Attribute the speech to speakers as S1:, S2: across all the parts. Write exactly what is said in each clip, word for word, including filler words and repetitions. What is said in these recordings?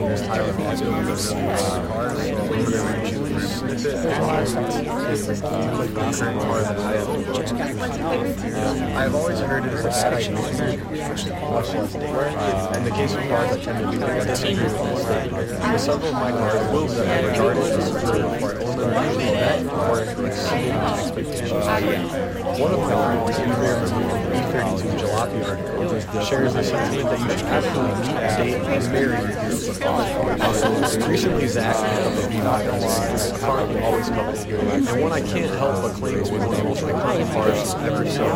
S1: name is Tyler Bosco. I'm going to car, so I'm going to snip it. The current car that I have. I've always heard it as a bad idea, much less dangerous. In the case of cars, I tend to be like, I disagree with this. With several of my cars, wheels that are regarded as a critical part, only usually met or exceeded my expectations. One of my friends, you may remember the B thirty-two Jalopy article, shares the sentiment that you should absolutely meet, date, and marry your beautiful car. Recently, Zach picked up a B five S four, a car I've always felt good, and one I can't help but claim is one of the most iconic cars I've ever seen.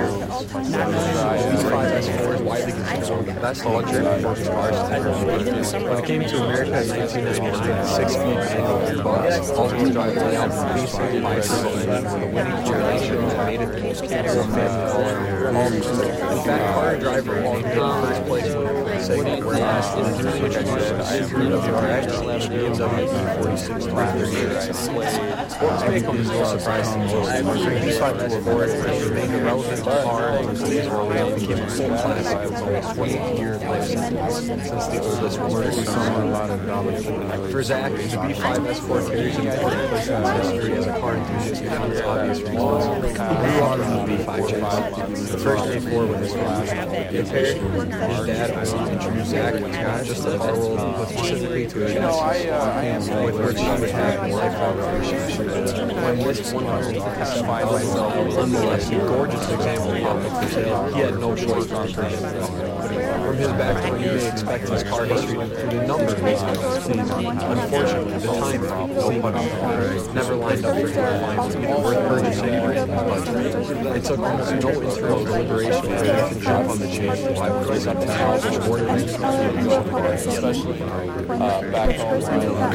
S1: B five S four is widely considered one of the best electric performance cars ever made. When it came to America in nineteen ninety-nine, six-speed manual gearbox, all-wheel drive layout, basic bicycle engine were the winning generation that made it the most capable family car of all time. In fact, car driver named it first place in the segment, whereas in the newly introduced Supra W R X, B M W E forty-six three thirty-eight. Sports vehicle is no surprise to most. The B five S four has remained a relevant car in today's world and became a full classic with almost twenty year life sentence since the oldest was become a lot of dominant. For Zach, the B five S four carries an important place in his history as a car enthusiast for its obvious reasons. He grew up in the B five chase. The first A four with his father. His dad also introduced Zach not just to the car world, but specifically to a chassis, with which he would have a lifelong relationship. When this one hundred fifty-seven thousand unmolested, gorgeous example popped up for sale, he had no choice but to purchase it. From his background, you may expect his car history to include a number of mishaps. Unfortunately, the timing, no pun intended, never lined up for him to find something worth purchasing or in the budget. It took almost no internal deliberation for him to jump on the chase to buy a place up to house which bordered especially uh, back home.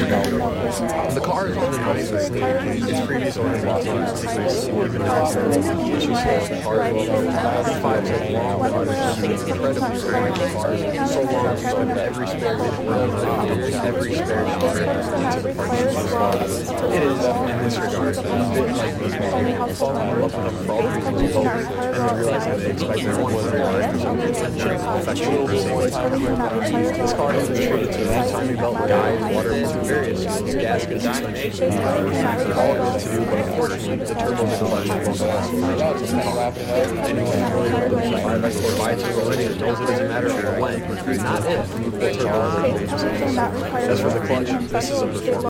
S1: The car is underneath the sleeve. Its previous owner was even now, but she says the car is B fives have long been understood incredibly great cars, so long so that every spare minute runs every spare dollar into the partnership. It is, in this regard, a bit like these people falling in love with them for all the reasons you hope, and then realizing they expect their one for life for some attention, affection, or safety. This car has been treated to a timing belt guide, water, various fuels, gaskets, suspension, all good to do, but unfortunately, the turbo clutch won't last for anyone familiar with the five S four biturbo linear knows it is a matter of when, not if, the turbo is engaged. As for the clutch, this is a performance.